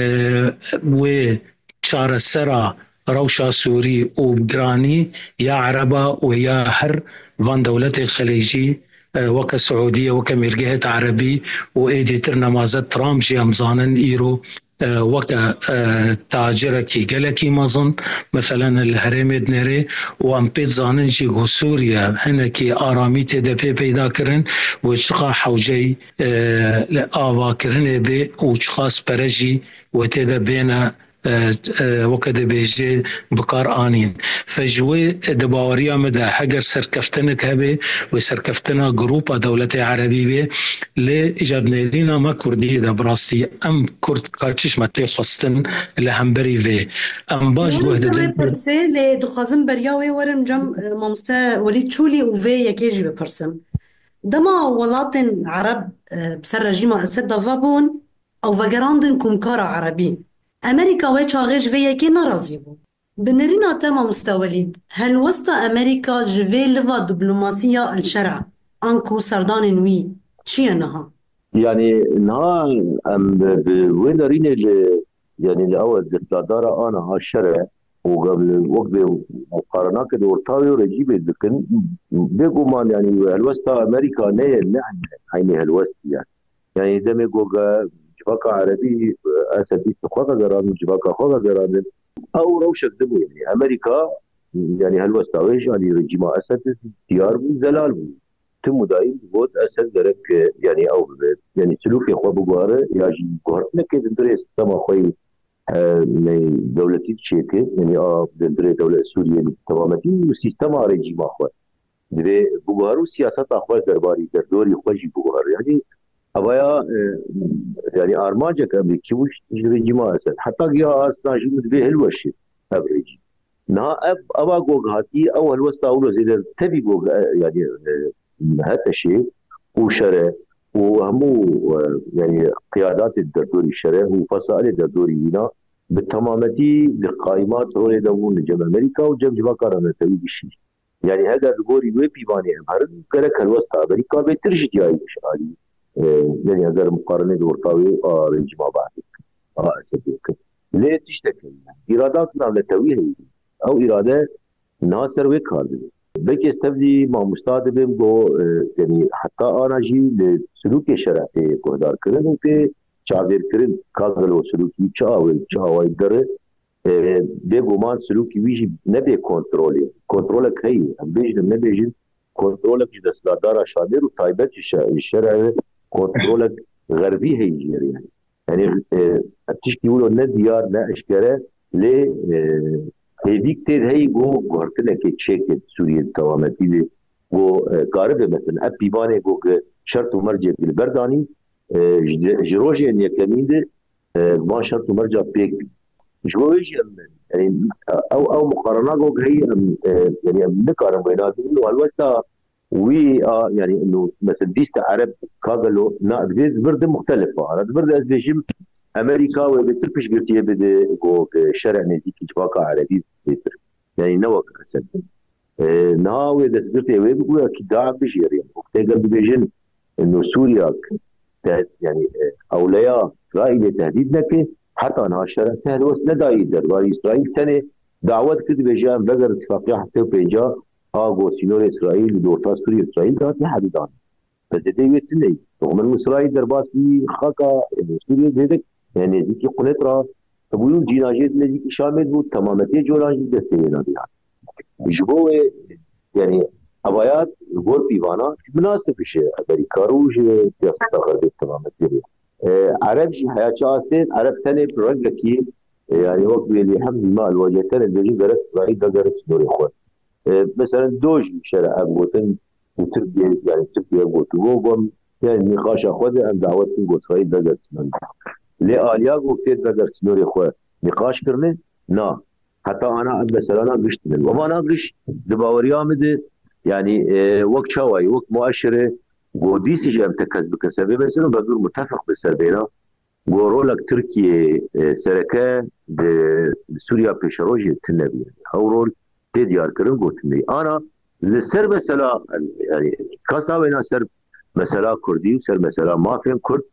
و شار السرا روشا سوري وبقراني يا عربة ويا هر فان دولة الخليجي وكسعودية وكمرقهة عربي وإيديتر نمازت ترامب جي أمزانا إيرو وكا تاجركي قلكي مازن مثلا الهرم دنيري وام بيت زانن جي سوريا هنكي آرامي تدفي بيدا كرن وشقا حوجي لآوا كرن بي وشقا سبرجي وتدا بينا وكذا بيجي بكار آنين فجوي دباوريا مدى حجر سركفتنك هبه وسركفتنا جروبا دولة عربية بي لإجاب نيرينا ما كردي دا براسي أم كرد كارتش متي خستن لهمبري في أم باش جوهد دل برسي لدخازم برياوي ورم جم مامستا وليد شولي وفي يكيجي ببرسم دما ولاتن عرب بسر رجيما أسد دافابون أو فقراندن كمكارا عربي أمريكا وچاغش في يكي نرازي بو بنرينا تما مستوليد هل وسط أمريكا جوي لفا دبلوماسية الشرع أنكو سردان وي چیه نها؟ يعني نهار ام وين دارين يعني الاول دكتاتورة انا هالشرع وقبل وقت مقارنة كده ورطاوي ورجيب لكن بيقوا مان يعني الوسطى امريكا نحن هيني الوسط يعني ده ميقوا جباكا عربي اساسي خواقا قرار جباكا خواقا قرار او روشك دبو يعني امريكا يعني هالوسطى ويش يعني رجيم اسد ديار زلال تم دايم بود اسد درك يعني او يعني سلوك يا خو بوغاره ياجي بوغاره لكن دريس تما خوي دولتي تشيكي يعني دري دوله سوريا تمامتي وسيستم ريجيم اخو دري بوغارو سياسات اخو درباري دوري خوجي بوغار يعني ابايا يعني ارماجك امريكي وش ريجيم اسد حتى يا اصلا جمد به الوش ابريجي نا ابا جوغاتي اول وسط اول زي تبي جوغ يعني هذا الشيء وشرع وهمو يعني قيادات الدردوري الشرع وفصائل الدردوري هنا بالتمامتي لقائمات هو يدون جمع امريكا وجمع جباكا نسوي بالشيء يعني هذا الدوري ويبي باني امهر كرك الوسط امريكا بترجي جاي شعاري يعني هذا المقارنه دورتاوي رجما بعد اسدك ليه تشتكي اراداتنا لتويه او اراده ناصر وكار بك استبدي ما مستعد بهم جو يعني حتى انا جي لسلوك شرعي قدر كرن وفي شعبير كرن كاغلو سلوكي چاوي در بيغمان سلوكي ويجي نبي كنترولك هي بيجي نبيجي كنترولك دستدار شادر وتايبت الشرع كنترولك غربي هي يعني تشكي يقولوا نديار لا اشكره ل هيديك تير هي جو غرتنا كي تشيك سوريا توامتي جو قارب مثلا ابي باني جو شرط ومرجع بالبرداني جروجي ان يكمين ما شرط ومرجع بيك جوجي يعني او مقارنه جو هي يعني نقارن بيناتهم انه الوسط وي يعني انه مثلا ديست عرب كاغلو نا برد مختلفه انا برد ازبيجم امريكا وبتركش قلتي بده جو شرع نزيك جباكا عربي بيتر يعني نوك اسد ناوي دسبرتي وي بيقول اكيد داعم بشير يعني وقت قال بيجن انه سوريا يعني اولياء اسرائيل تهديد لك حتى انا شرع سهل وس نداي دربار اسرائيل ثاني دعوت كد بيجان بغير اتفاقيه حتى بيجا اغو سينور اسرائيل دورتا سوريا اسرائيل ذات حددان فدي ويتني رغم اسرائيل درباس في خاكا سوريا زيدك يعني ذيك قنطرة تقولون جيناجيت الذي شامل هو تمامتي جولاج دستينا يعني جبوه يعني أبايات غور بيوانا مناسب شيء أمريكا روج سياسة غربية تمامتي عرب جي حياة شاسين عرب ثاني برجلكي يعني وقت اللي حمد الماء الوجه ثاني اللي جرت بعيد جرت نوري خوان مثلا دوج شرع أبوتن وتربية يعني تربية أبوتن يعني نقاش أخوذ أن دعوتن قلت بعيد جرت لآلياق وكتير بدر سنوري خواه نقاش کرنه نا حتى انا مثلا انا قشت من وما انا قش دباوريا مده يعني وقت شواي وقت مؤشره قوديسي جام تكز بكسبه مثلا بدور متفق بالسربينا قورولك تركيا سركه بسوريا بيشروجي تنبي او رول تديار كرن قوتني انا للسر مثلا يعني كاساوينا سر مثلا كردي وسر مثلا ما فين كرد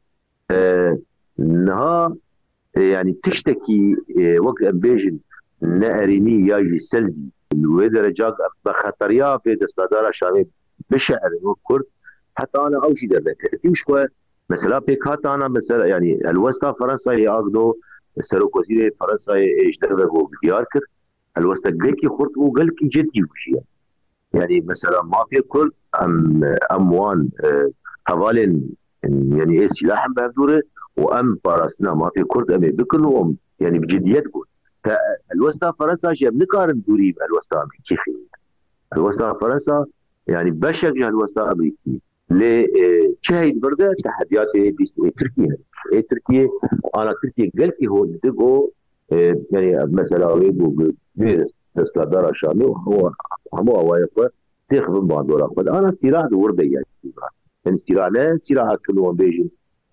انها يعني تشتكي وقت امبيجن ناريني ياجي سلبي ودرجات بخطريا في دستادار شامل بالشعر والكرد حتى انا اوشي دربك مش مثلا بيك حتى انا مثلا يعني الوسطى فرنسا ياخذوا سروكوزي فرنسا ايش دربوا بدياركر الوسطى جيكي خرط وقالك جدي وشي يعني مثلا ما في كرد اموان حوالين يعني ايه سلاح بهدوره وام باراسنا ما في كرد امي بكلهم يعني بجديتكم فالوسطى فرنسا جاب نقارن دوري بالوسطى امريكي خير الوسطى فرنسا يعني بشكل الوسطى امريكي لشهيد برده تحديات تركيا تركيا انا تركيا قلت هو دغو يعني مثلا ويبو دستادار شامل هو واقف تخدم بعض انا صراع ورده يعني صراع لا صراع كلهم بيجي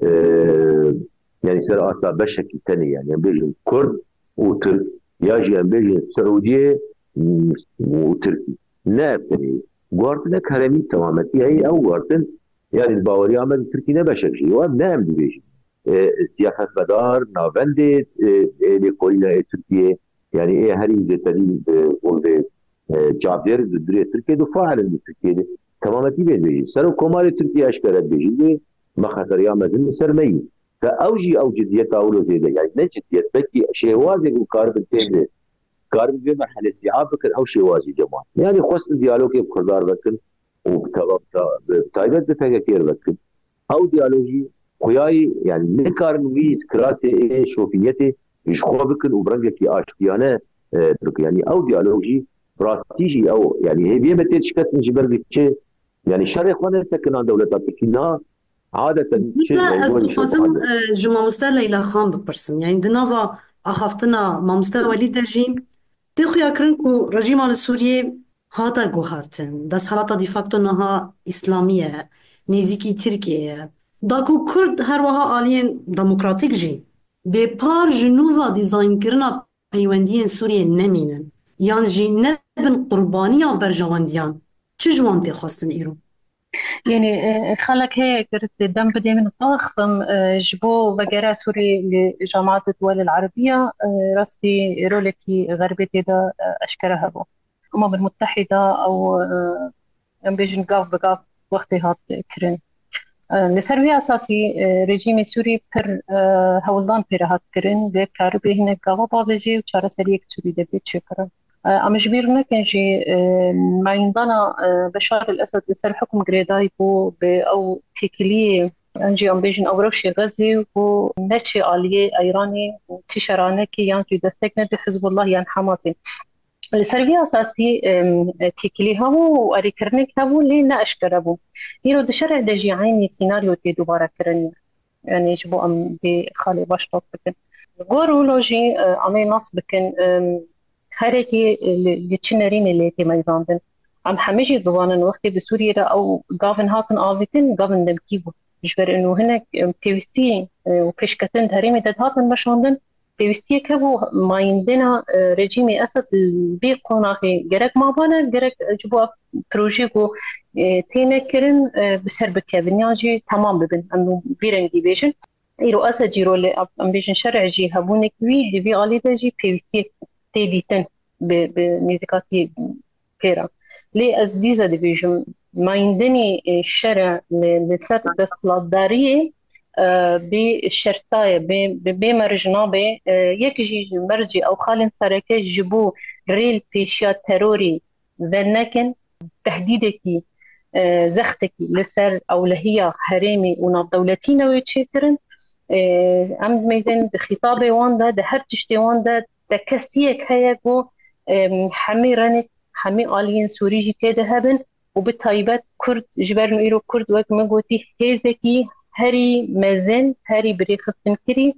يعني صراعات بشكل ثاني يعني بيجي كرد وترك يجي بيجي السعوديه وتركي لا يعني گواردنک هرمی تمامتی هی او گواردن يعني الباوري عمل تركي نبشك شيء وابنائم دي بيجي سياست مدار ناوند لكل تركيا يعني ايه هري زي تري بولد جابر دري تركيا دفاع عن تركيا تمامتي بيجي سر كمال تركيا اشكال بيجي ما خطر يا مدن سرمي فاوجي او جديه اولو زي يعني نه جديه بكي شيء واضح وكار بالتين كار بمرحله استيعاب او شيء واضح جماعه يعني خص ديالوج بكردار بكن وبتايبت بتفكير بكن او ديالوجي خوياي يعني نكار نويز كراتي شوفيتي مش خو بكن وبرنجك اشتيانه يعني او ديالوجي براتيجي او يعني هي بيمتى شكت من جبرك يعني شرق وانا سكن عند دولة تركيا عادة لا از دخوازم جمع مستوى لیلا خان بپرسم یعنی دناوا اخافتنا ما مستوى لی رژیم تخویا کرن کو رژیم آل سوریه هاتا گوهارتن دست حالاتا دی فاکتو نها اسلامیه نزیکی ترکیه داکو کرد هر وها آلین دموکراتیک جی به پار جنوبا دیزاین کرنا پیوندین سوریه نمینن یان جی نبن قربانیا برجواندیان چه جوان تخواستن ایرو؟ يعني خلك هيك كرت الدم بدي من أخفم جبو وجرا سوري لجامعة الدول العربية راستي رولكي غربتي دا أشكرها بو الأمم المتحدة أو أم بيجن قاف بقاف وقتي هات كرن لسروي أساسي رژیم سوری پر هولدان پر هات كرن ده كاربي هناك قاوا بيجي وشارة سريك سوري ده بيت شكرا أما جبير نكن جي ما ينضنا بشار الأسد لسر حكم قريداي بو أو تيكلي أنجي أم بيجن أو روشي غزي و نشي آلية أيراني تشارانكي يعني دستكنا حزب الله يعني حماسي السربية أساسي تيكلي هاو وأري كرنك هاو اللي نا أشكربو هيرو دشرع دجي عيني سيناريو تي دوبارة كرني يعني جبو أم بخالي باش نص بكن غورولوجي أمي نص بكن هركي اللي تشنرين اللي تميزاندن عم حمجي تظانن وقتي بسوريا أو قافن هاتن آفيتن قافن دمكيبو جبر إنه هناك بيوستي وبيشكتن هريمي داد هاتن مشاندن بيوستي كبو ما يندنا رجيمي أسد بيقوناخي جرك ما بانا جرك جبوا بروجيكو تينا كرن بسر بكابنياجي تمام ببن أنه بيرنجي بيجن إيرو أسد جيرو اللي أم بيجن شرع جي هبونك وي دي بي غالي داجي بيوستي تيديتن بنيزكاتي بيرا لي از ديزا ديفيجن ما يندني الشرع لسات دستلاتدارية بشرطاية بمرجنا يكجي مرجي أو خالن سركة جبو ريل بيشيا تروري ذنكن تهديدكي زختكي لسر أو لهي حريمي وناب دولتين ويتشكرن عمد ميزان خطابي واندا ده هر تشتي واندا تكسيك هيكو حمي رنك حمي آلين سوري جي تيده هبن وبالطيبات كرد جبرنو إيرو كرد وك مقوتي هيزكي هري مزن هري بريخستن كري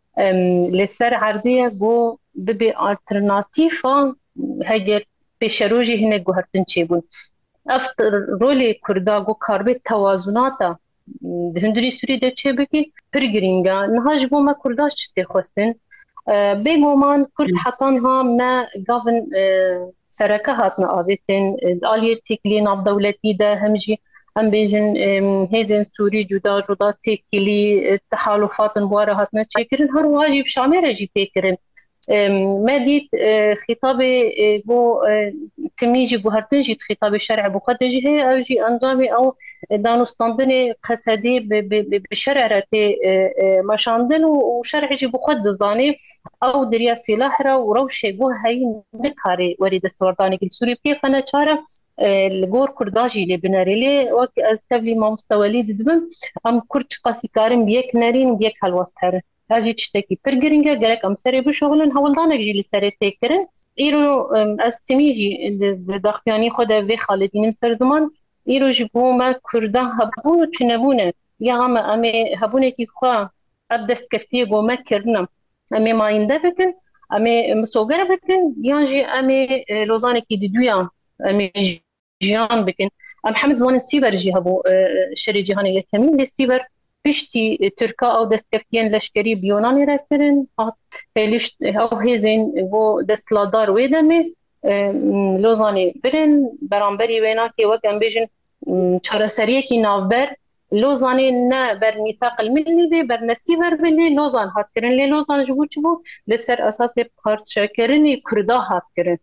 لسر عردية جو ببي alternatifa هجر بشروجي هناك جو هرتن چيبون افتر رولي كردا جو كاربت توازناتا هندري سوري ده چيبكي پرگرينگا نهاج بو ما كرداش تخواستن بيغومان كرد حطانها ما قافن سركة هاتنا آذيتن آلية تكلين عب دولتي ده همجي هم بيجن هيزن سوري جدا جدا تكلي تحالفات بوارا هاتنا تشكرن هر واجب شاميرة جي تكرن ما ديت خطابي بو تميجي بو هرتنجي خطاب الشرع بو خدجي هي او جي انجامي او دانوستاندني قصدي بشرع راتي مشاندن وشرع جي بو خد زاني او دريا سلاح را وروشي بو هاي نكاري وريد السورداني السوري كيف انا شارع الجور كرداجي اللي بناريلي وك استبلي ما مستوى دبم ام كرد قاسي كارم بيك نارين بيك هالوستر هاجي تشتكي برجرينجا جرك ام سري بشغلن هولدانك جي لسري تكرن ايرو استميجي داخياني خدا في خالدين مسر زمان ايرو جبو ما كردا هبو تنبونه يا اما امي هبونه كي خوا ابدست كفتي جو ما كرنا امي ما يندفكن امي مسوغر بكن يانجي امي لوزانك دي دويا امي جيان بكن ام حمد زمان السيبر جي هبو شري جهاني يكمين للسيبر بشتي تركا او دستكفتين لشكري بيوناني راكرن فيلش او هيزين و دستلادار ويدمي لوزاني برن برانبري وينا كي وكم بيجن چارەسەریەکی ناوبەر لۆزانê ne ber mîthaq milî bê ber nesîver bê lê lozan hatkirin lê lozan ji bo çi bû li ser esasê parçekirinê Kurda hatkirin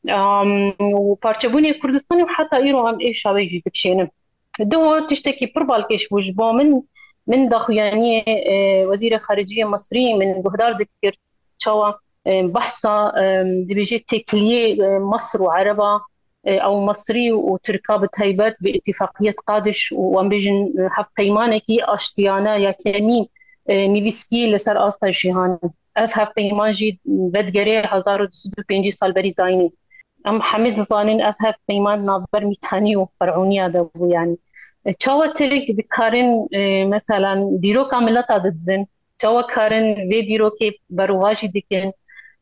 û parçebûnê Kurdistanê heta îro em êşa wê jî dikişênin do tiştekî pir balkêş bû ji bo min daxuyaniyê Wezîrê Xariciyê Misrî min guhdar dikir çawa behsa dibêje têkiliyê Misr û Ereba او مصري وتركا بتهيبات باتفاقيه قادش وامبيجن حف قيمانكي اشتيانا يا كمين نيفسكي لسر استا جيهان اف حف قيمان جي بدغري 1205 سال بري زايني ام حمد زانين اف حف قيمان نابر ميتاني وفرعونيا دو يعني تشاو ترك بكارن مثلا ديرو كاملتا دزن تشاو كارن في ديرو كي برواجي دكن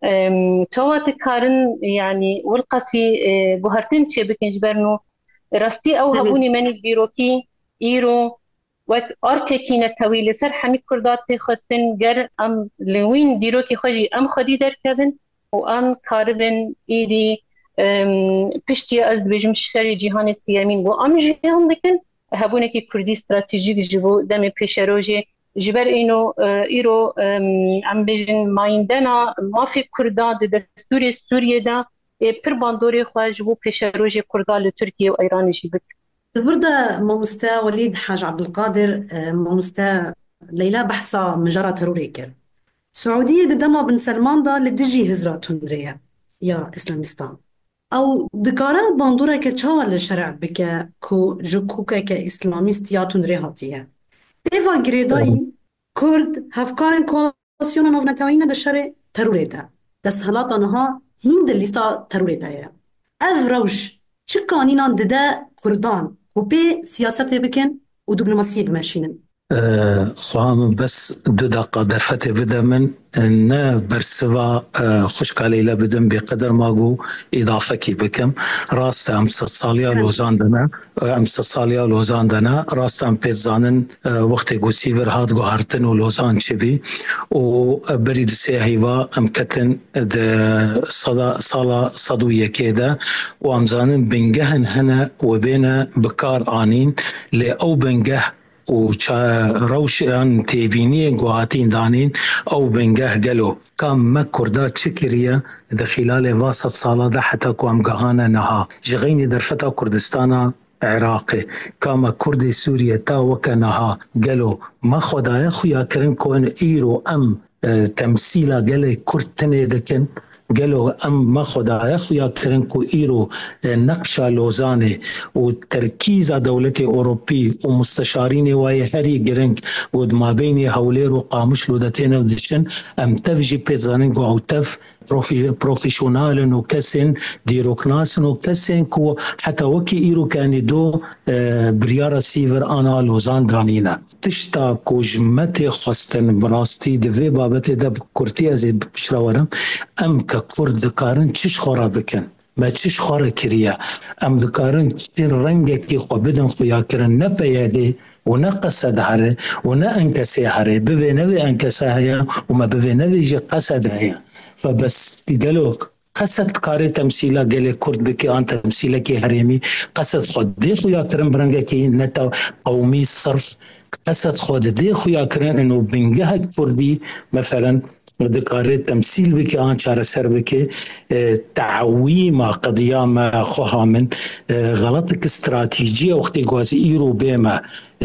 توات كارن يعني والقسي بوهرتين تشي بكنج برنو راستي او هبوني من البيروكي ايرو وك اركينا طويل سر حمي كردات تخستن جر ام لوين ديروكي خجي ام خدي در كبن وام كاربن ايدي بشتي از بجم شري جهان سيامين وام جهان دكن هبوني كي كردي استراتيجيك جبو دم بيشروجي جبر اینو ایرو ام بیجن مایندنا مافی کردا د دستور سوریه دا پر باندوري خواج بو پیشروج کردا ل ترکیه و ایران جیبک البرده ماموستا وليد حاج عبد القادر ماموستا ليلى بحثا مجرى تروري كر سعودية دما بن سلمان دا لدجي هزرا تندريا يا اسلامستان او دكارا باندورا كتشاوا للشرع بك كو جوكوكا كاسلاميست يا تندري هاتيه Eva Gredayî Kurd hevkarên koalisyona navnetewî ne dişerê terorê de desthelata niha hîn di lîsta terorê de ye. Ev rewş çi kanînan dide Kurdan ku pê siyasetê bikin û diplomasiyê bimeşînin? خواهم بس 2 دقيقة درفتي بدا من نه برسوا خوشكا ليلى بدم بقدر ما قو إضافة كي بكم راست أمس الصالية لوزان دنا راست أم بيزانن وقت قو سيفر هاد قو هارتن ولوزان شبي وبريد سيهيوا أم كتن صلا صدوية كيدا وأمزانن بنجهن هنا وبينا بكار آنين لأو بنجه و روشان تیبینی گوهاتین دانین او بنگه گلو کام ما کردا چکریه در خلال واسط سالا ده حتی کو ام گهانه نها جغینی در فتا کردستانا عراقي كما كردي سوريا تا وكنها قالوا ما خدايا خويا كرن كون ايرو ام تمثيلا قال كرد تنيدكن قالوا ام ما خدايا خويا كرن كو ايرو نقشة لوزاني وتركيز دولتي اوروبي ومستشارين واي هري جرنك ود ما بين هولير وقامش لودتين ودشن ام تفجي بيزانين او تف بروفيشنال وكسن ديروكناس وكسن كو حتى وكي ايرو كان دو بريارة سيفر انا لوزان درانينا تشتا كوجمتي خستن براستي دفي بابتي دب كورتي ازيد بشراورم ام ككورد ذكارن تشش خورا بكن ما تشش خورا كريا ام ذكارن تشين رنجكي قبدن خويا كرن نبيادي ونا قصد هره ونا انكسي هره بفي نبي انكسا هيا وما بفي نبي جي قصد هيا فبس قالوا قصد كاري تمثيلا قال كرد بكي أنت تمثيلك هريمي قصد خود دي خويا كرن برنجكي نتا قومي صرف قصد خود دي خويا كرن إنه بنجه كردي مثلا ذكرى تمثيل بكي أن شار سر بكي تعويم قضية خوها من غلطك استراتيجية وقتی قوازي إيرو بيما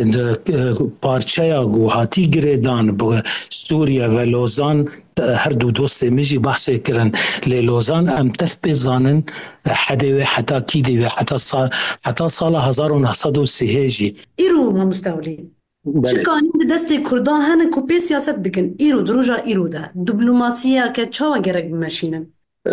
پارچایا گوهاتی گریدان سوریا و لوزان هر دو دوست میجی بحث کرن لوزان ام تثبت زانن حدوی حتی کیدی و حتی سال 1903 جی ایرو ما مستولین چکانی دست کردان هن کوپی سیاست بکن ایرو دروجا ایرو ده دیپلماسیه که چاوا گرک بمشینن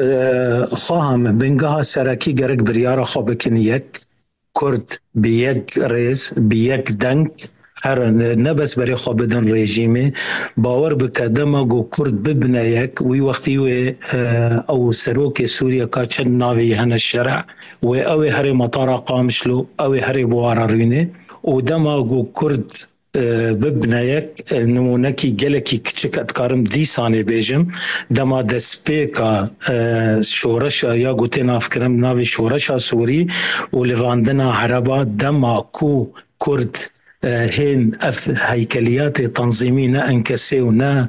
خواهم بنگاه سرکی گرک بریارا خواه بکن یک کرد بیک ریز بیک دنگ هر نبس برای خواب بدن رژیمه باور بکدما گو کرد ببنه یک وی وقتی و او سروک سوریا که چند ناوی هن الشرع و او هر مطار قامشلو او هر بوارارینه و دما گو کرد ببنایك نمونکی گلکی کچک اتکارم دیسانی بیجم دما دسپیکا شورشا یا گوتی نافکرم ناوی شورشا سوری و لواندنا عربا دما کو کرد هين هيكليات تنظيمية نا انكسي ونا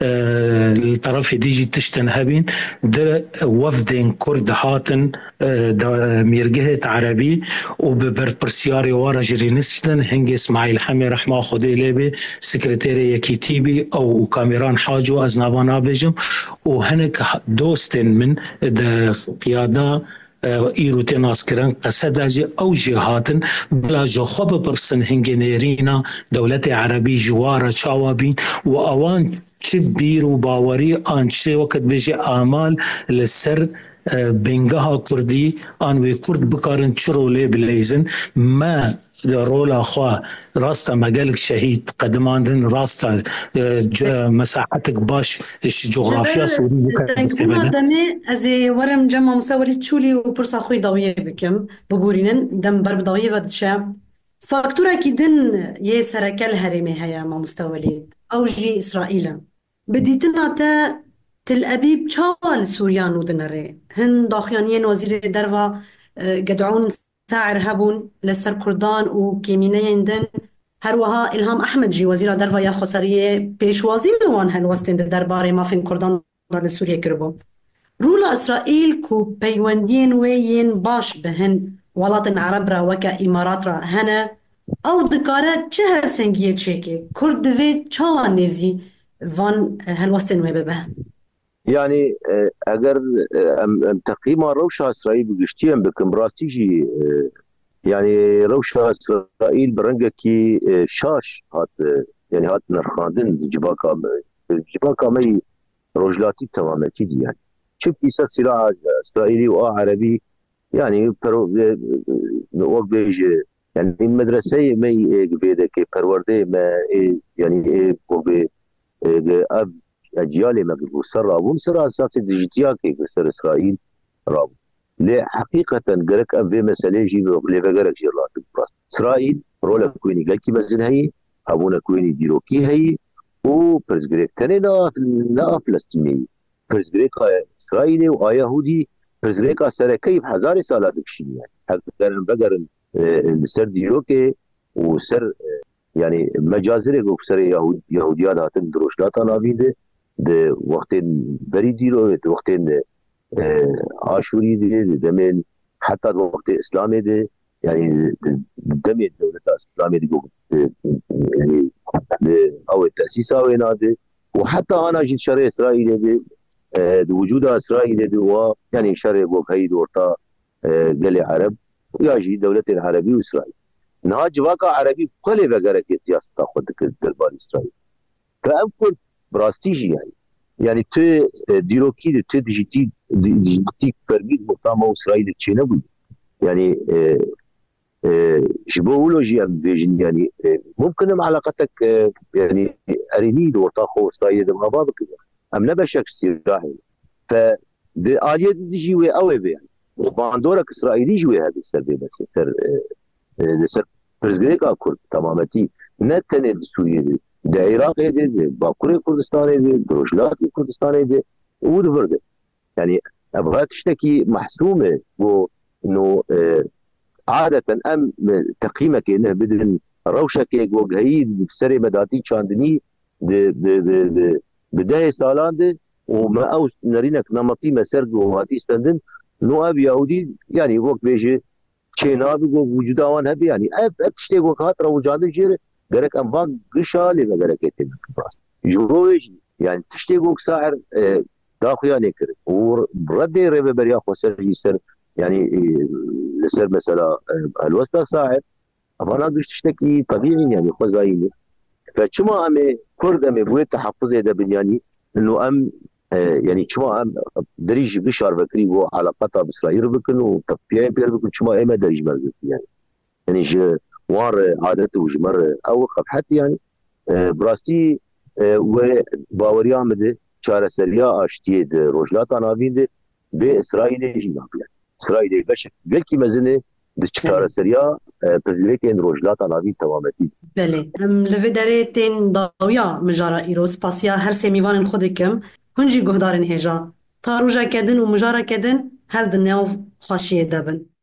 الطرف ديجي تشتن هبين ده وفدين كرد هاتن ميرجهت عربي وببرسياري ورا جري نسشتن هنجي اسماعيل حمي رحمه خدي ليبي سكرتيري كتيبي او كاميران حاجو ازنابانا بيجم وهنك دوستن من قيادة ایرو تناس کرن قصد جی او جهاتن بلا جو خوب برسن هنگنیرینا دولت عربی جوار چاوابین و اوان چه بیر و باوری آن چه وقت بجی آمال لسر بنگاه کردی آن وی کرد بکارن چرولی بلیزن ما رولا خواه راستا مقالك شهيد قدماندن راستا مساحتك باش جغرافيا سوري بكر دمي ازي ورم جمع مصوري تشولي وبرصا خوي ضوية بكم ببورينن دم برب ضوية ودشا فاكتورا كيدن يه سركال هرمي هيا ما مستوليد او جي اسرائيل بديتنا تا تل أبيب شوال سوريان ودنري هن داخيانيين وزير دروا قدعون ساعر هبون لسر كردان وكيمينيين دن هروها إلهام أحمد جي وزير دروا يا خسارية بيشوازي لوان هالوستين درباري ما فين كردان لسوريا كربو رولا إسرائيل كو بيواندين وين باش بهن ولاتن عرب را وكا إمارات را هنا أو دكارة چه سنگيه چيكي كرد في چاوان نزي وان هالوستين ويبه يعني اگر تقييم روشة اسرائيل بقشتين بكم راستيجي يعني روشة اسرائيل برنگكي شاش هات يعني هات نرخاندن جباكا مي رجلاتي تمامتي دي يعني شوف كيسا سلاح اسرائيلي وعربي يعني وقت بيجي يعني المدرسة مي بيدك پرورده ما يعني اب اجيال ما بيقول سر رابون سر اساس ديجيتيا كي سر اسرائيل راب لا حقيقه قالك ابي مساله جي لي بغيرك جي الله اسرائيل رولا كويني قال كي مزن هي ابونا كويني ديروكي هي و برزغريك تنينا لا فلسطيني برزغريك اسرائيلي ويهودي برزغريك سر كيف هزار سال دكشي يعني حقا بقر سر ديروكي وسر يعني مجازر وسر يهوديات هاتن دروشلاتا نافيده ده وقتين بريدي رو وقتين عاشوري ده دمين حتى وقت اسلامي ده يعني دمين دولة اسلامي ده يعني او التأسيس وين ده وحتى انا جيت شرع اسرائيل ده وجود اسرائيل ده يعني شرع بوكاي دورتا قال عرب ويجي دولة العربي واسرائيل نهاج واقع عربي كل بغيرك سياسة تاخذ دربار اسرائيل فأمكن براستيجي يعني تو ديروكي تو ديجيتي فرميد مقامة إسرائيل تشينبوي يعني جبولوجي ام فيجن يعني ممكن علاقتك يعني اريني ورطاخو إسرائيل دم غبابك ام نبشك استراحي فالآلية ديجي وي اوي يعني وباندورك إسرائيلي جوي هذا السر بس سر برزغريكا كرد تمامتي نتنه سوريا ده عراق ده باكوري كردستان ده دروجلات كردستان ده ودفر ده يعني ابغى تشتكي محسومه انه عاده ام تقييمك انه بدن روشك وجهي بسري مداتي شاندني بدايه سالان ده وما او نرينك نمطي مسرج وهاتي استندن نو اب يهودي يعني وقت بيجي چنا بگو وجود آن هبی يعني اب تشتی گو خاطر وجاده جير گرك ام واق قشالي بگرك يتم براس جروج يعني تشتی گو ساعر داخل نكر ورد ربه بريا خسر يسر يعني لسر مثلا الوسط ساعر افانا قش تشتكي طبيعي يعني خزايني فشما امي كرد امي بويت تحفظ ده بنياني انه ام يعني شما ام دريج بشار بكري و علاقتها باسرائيل بكن وطبيعي بير بكن شما اما دريج مرقت يعني وار عادته وجمر او حتى يعني براستي وباوريا مده شار سريا اشتي روجلات نافيد باسرائيل جي نافيا اسرائيل بشك بلكي مزنه di çareseriya pircilekên rojhilata navîn temametî. Belê, em li vê derê tên dawiya mijara îro spasiya her sê mîvanên xwe dikim, hûn jî guhdarên hêja. Ta rojeke din û mijareke din her di nav xweşiyê de bin.